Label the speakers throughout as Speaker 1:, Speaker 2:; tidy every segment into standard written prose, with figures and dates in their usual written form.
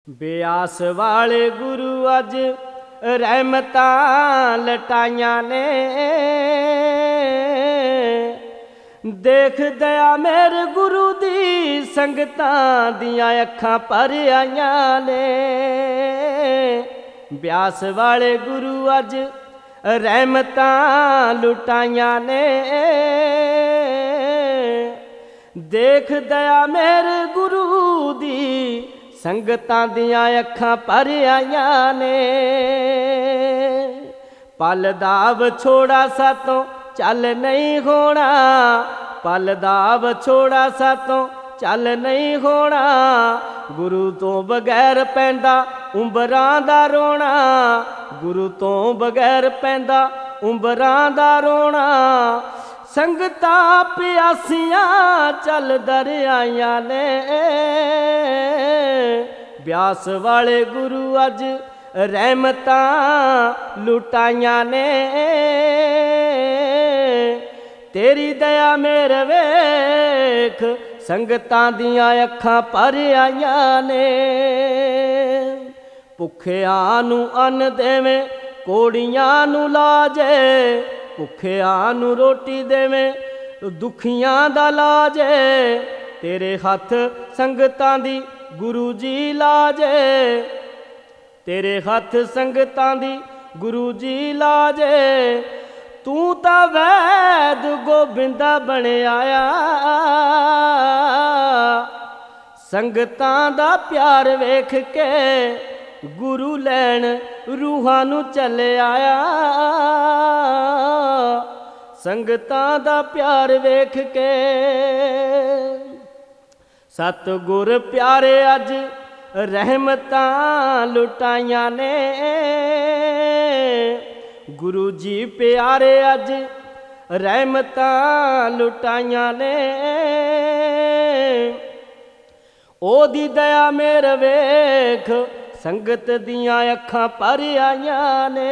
Speaker 1: ਬਿਆਸ ਵਾਲੇ ਗੁਰੂ ਅੱਜ ਰਹਿਮਤਾਂ ਲਟਾਈਆਂ ਨੇ। ਦੇਖ ਦਇਆ ਮੇਰੇ ਗੁਰੂ ਦੀ ਸੰਗਤਾਂ ਦੀਆਂ ਅੱਖਾਂ ਭਰ ਆਈਆਂ ਨੇ। ਬਿਆਸ ਵਾਲੇ ਗੁਰੂ ਅੱਜ ਰਹਿਮਤਾਂ ਲੁਟਾਈਆਂ ਨੇ। ਦੇਖ ਦਇਆ ਮੇਰੇ ਗੁਰੂ ਦੀ ਸੰਗਤਾਂ ਦੀਆਂ ਅੱਖਾਂ ਭਰ ਆਈਆਂ ਨੇ। ਪਲ ਦਾ ਵਿਛੋੜਾ ਸਾਤੋਂ ਚੱਲ ਨਹੀਂ ਹੋਣਾ, ਪਲ ਦਾ ਵਿਛੋੜਾ ਸਾਤੋਂ ਚੱਲ ਨਹੀਂ ਹੋਣਾ। ਗੁਰੂ ਤੋਂ ਬਗੈਰ ਪੈਂਦਾ ਉੰਬਰਾਂ ਦਾ ਰੋਣਾ, ਗੁਰੂ ਤੋਂ ਬਗੈਰ ਪੈਂਦਾ ਉੰਬਰਾਂ ਦਾ ਰੋਣਾ। ਸੰਗਤਾਂ ਪਿਆਸੀਆਂ ਚੱਲ ਦਰਿਆਈਆਂ ਨੇ। ਬਿਆਸ ਵਾਲੇ ਗੁਰੂ ਅੱਜ ਰਹਿਮਤਾਂ ਲੁਟਾਈਆਂ ਨੇ। ਤੇਰੀ ਦਇਆ ਮੇਰੇ ਵੇਖ ਸੰਗਤਾਂ ਦੀਆਂ ਅੱਖਾਂ ਭਰ ਆਈਆਂ ਨੇ। ਭੁੱਖਿਆਂ ਨੂੰ ਅੰਨ ਦੇਵੇਂ, ਕੋੜੀਆਂ ਨੂੰ ਲਾਜੇ, ਭੁੱਖਿਆਂ ਨੂੰ ਰੋਟੀ ਦੇਵੇਂ, ਦੁਖੀਆਂ ਦਾ ਲਾਜੇ। ਤੇਰੇ ਹੱਥ ਸੰਗਤਾਂ ਦੀ ਗੁਰੂ ਜੀ ਲਾਜੇ, ਤੇਰੇ ਹੱਥ ਸੰਗਤਾਂ ਦੀ ਗੁਰੂ ਜੀ ਲਾਜੇ। ਤੂੰ ਤਾਂ ਵੈਦ ਗੋਬਿੰਦਾ ਬਣਿਆ ਸੰਗਤਾਂ ਦਾ ਪਿਆਰ ਵੇਖ ਕੇ ਗੁਰੂ ਲੈਣ ਰੂਹਾਂ ਨੂੰ ਚੱਲਿਆ। ਸੰਗਤਾਂ ਦਾ ਪਿਆਰ ਵੇਖ ਕੇ ਸਤਿਗੁਰ ਪਿਆਰੇ ਅੱਜ ਰਹਿਮਤਾਂ ਲੁਟਾਈਆਂ ਨੇ। ਗੁਰੂ ਜੀ ਪਿਆਰੇ ਅੱਜ ਰਹਿਮਤਾਂ ਲੁਟਾਈਆਂ ਨੇ। ਉਹਦੀ ਦਇਆ ਮੇਰੇ ਵੇਖ ਸੰਗਤ ਦੀਆਂ ਅੱਖਾਂ ਭਰ ਆਈਆਂ ਨੇ।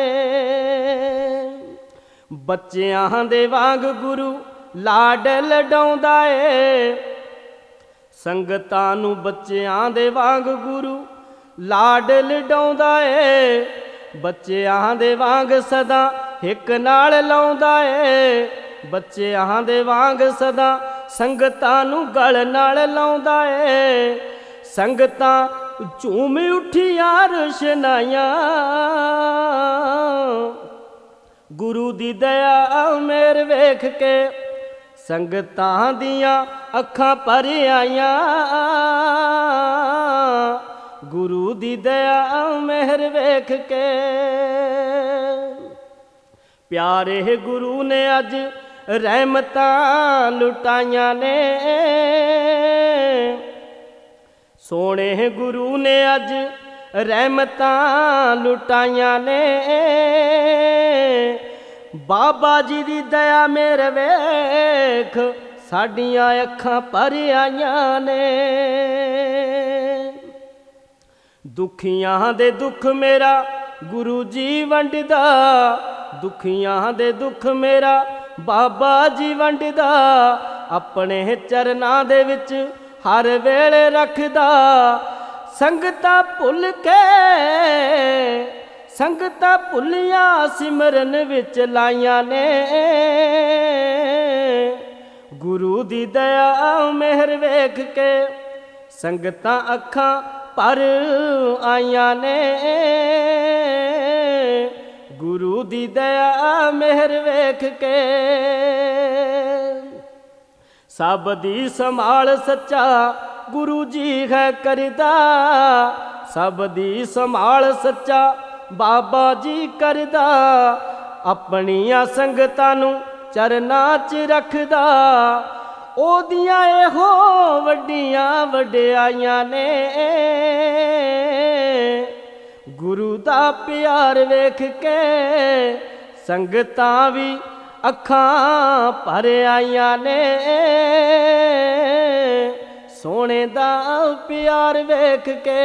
Speaker 1: ਬੱਚਿਆਂ ਦੇ ਵਾਂਗ ਗੁਰੂ ਲਾਡ ਲਡਾਉਂਦਾ ਏ, ਸੰਗਤਾਂ ਨੂੰ ਬੱਚਿਆਂ ਦੇ ਵਾਂਗ ਗੁਰੂ ਲਾਡ ਲਡਾਉਂਦਾ ਏ। ਬੱਚਿਆਂ ਦੇ ਵਾਂਗ ਸਦਾ ਹਿੱਕ ਨਾਲ ਲਾਉਂਦਾ ਏ, ਬੱਚਿਆਂ ਦੇ ਵਾਂਗ ਸਦਾ ਸੰਗਤਾਂ ਨੂੰ ਗਲ ਨਾਲ ਲਾਉਂਦਾ ਏ। ਸੰਗਤਾਂ ਝੂਮ ਉੱਠੀਆਂ ਰੁਸ਼ਨਾਈਆਂ, ਗੁਰੂ ਦੀ ਦਇਆ ਮੇਰ ਵੇਖ ਕੇ ਸੰਗਤਾਂ ਦੀਆਂ ਅੱਖਾਂ ਭਰ ਆਈਆਂ। ਗੁਰੂ ਦੀ ਦਇਆ ਮਿਹਰ ਵੇਖ ਕੇ ਪਿਆਰੇ ਗੁਰੂ ਨੇ ਅੱਜ ਰਹਿਮਤਾਂ ਲੁਟਾਈਆਂ ਨੇ। ਸੋਹਣੇ ਗੁਰੂ ਨੇ ਅੱਜ ਰਹਿਮਤਾਂ ਲੁਟਾਈਆਂ ਨੇ। ਬਾਬਾ ਜੀ ਦੀ ਦਇਆ ਮੇਰੇ ਵੇਖ ਸਾਡੀਆਂ ਅੱਖਾਂ ਭਰ ਆਈਆਂ ਨੇ। ਦੁਖੀਆਂ ਦੇ ਦੁੱਖ ਮੇਰਾ ਗੁਰੂ ਜੀ ਵੰਡਦਾ, ਦੁਖੀਆਂ ਦੇ ਦੁੱਖ ਮੇਰਾ ਬਾਬਾ ਜੀ ਵੰਡਦਾ। ਆਪਣੇ ਚਰਨਾਂ ਦੇ ਵਿੱਚ ਹਰ ਵੇਲੇ ਰੱਖਦਾ। ਸੰਗਤਾਂ ਭੁੱਲ ਕੇ ਸੰਗਤਾਂ ਭੁੱਲੀਆਂ ਸਿਮਰਨ ਵਿੱਚ ਲਾਈਆਂ ਨੇ। ਗੁਰੂ ਦੀ ਦਇਆ ਮਿਹਰ ਵੇਖ ਕੇ ਸੰਗਤਾਂ ਅੱਖਾਂ ਭਰ ਆਈਆਂ ਨੇ। ਗੁਰੂ ਦੀ ਦਇਆ ਮਿਹਰ ਵੇਖ ਕੇ ਸਭ ਦੀ ਸੰਭਾਲ ਸੱਚਾ ਗੁਰੂ ਜੀ ਹੈ ਕਰਦਾ। ਸਭ ਦੀ ਸੰਭਾਲ ਸੱਚਾ ਬਾਬਾ ਜੀ ਕਰਦਾ। ਆਪਣੀਆਂ ਸੰਗਤਾਂ ਨੂੰ ਚਰਨਾਂ 'ਚ ਰੱਖਦਾ। ਉਹਦੀਆਂ ਇਹੋ ਵੱਡੀਆਂ ਵਡਿਆਈਆਂ ਨੇ। ਗੁਰੂ ਦਾ ਪਿਆਰ ਵੇਖ ਕੇ ਸੰਗਤਾਂ ਵੀ ਅੱਖਾਂ ਭਰ ਆਈਆਂ ਨੇ। ਸੋਹਣੇ ਦਾ ਪਿਆਰ ਵੇਖ ਕੇ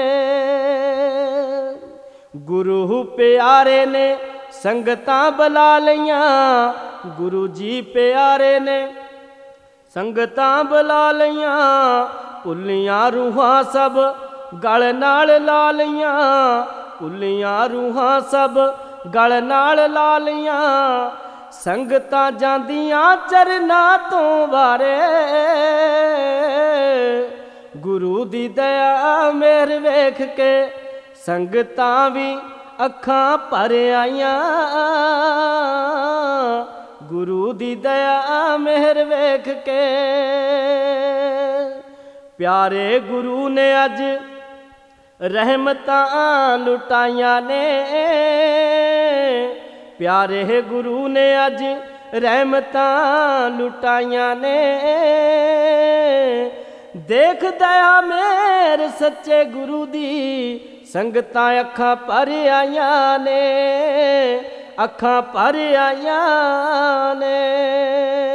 Speaker 1: ਗੁਰੂ ਪਿਆਰੇ ਨੇ ਸੰਗਤਾਂ ਬੁਲਾ ਲਈਆਂ। ਗੁਰੂ ਜੀ ਪਿਆਰੇ ਨੇ ਸੰਗਤਾਂ ਬੁਲਾ ਲਈਆਂ, ਭੁੱਲੀਆਂ ਰੂਹਾਂ ਸਭ ਗਲ ਨਾਲ ਲਾ ਲਈਆਂ, ਕੁੱਲੀਆਂ ਰੂਹਾਂ ਸਭ ਗਲ ਨਾਲ ਲਾ ਲਈਆਂ। ਸੰਗਤਾਂ ਜਾਂਦੀਆਂ ਚਰਨਾਂ ਤੋਂ ਵਾਰੇ, ਗੁਰੂ ਦੀ ਦਇਆ ਮਿਹਰ ਵੇਖ ਕੇ ਸੰਗਤਾਂ ਵੀ ਅੱਖਾਂ ਭਰ ਆਈਆਂ। ਗੁਰੂ ਦੀ ਦਇਆ ਮਿਹਰ ਵੇਖ ਕੇ ਪਿਆਰੇ ਗੁਰੂ ਨੇ ਅੱਜ ਰਹਿਮਤਾਂ ਲੁਟਾਈਆਂ ਨੇ। ਪਿਆਰੇ ਗੁਰੂ ਨੇ ਅੱਜ ਰਹਿਮਤਾਂ ਲੁਟਾਈਆਂ ਨੇ। ਦੇਖ ਦਇਆ ਮੇਰ ਸੱਚੇ ਗੁਰੂ ਦੀ, ਸੰਗਤਾਂ ਅੱਖਾਂ ਭਰ ਆਈਆਂ ਨੇ, ਅੱਖਾਂ ਭਰ ਆਈਆਂ ਨੇ।